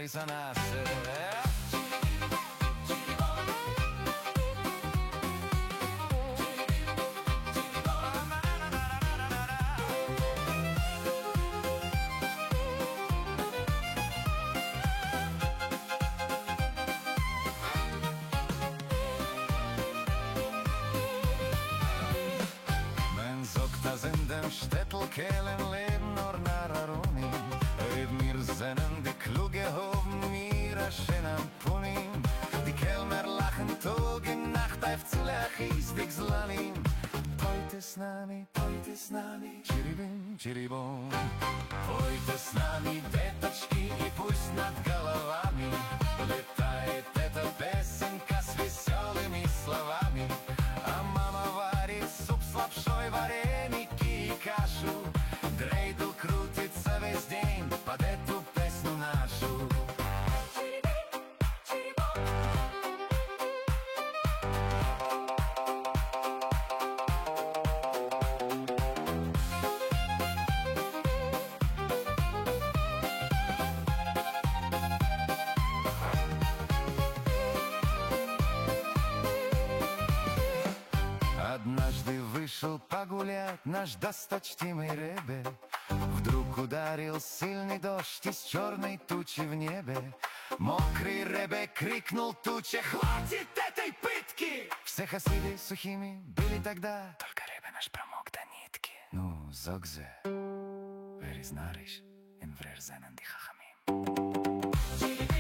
Бориса нашего. In dem Städtel kehlen leben nur Nararuni. Red mir sennen die kluge Hoben ihrer schönen Punim. Die Kellner lachen Tag und Nacht auf zu Lachis, die Xlanim. Heute s nami, чирибим, чирибом. Heute с нами веточки и пусть над головами летает эта песенка с веселыми словами. А мама варит суп с лапшой, вареники и кашу. Дрейдл крутится весь день под эту песню нашу. Однажды вышел погулять наш досточтимый Ребе. Вдруг ударил сильный дождь из черной тучи в небе. Мокрый Ребе крикнул туче: «Хватит этой пытки!» Все хасиды сухими были тогда, только Ребе наш промок до нитки. Ну, зогзе, веризнариш, инврерзенен ди хахамим.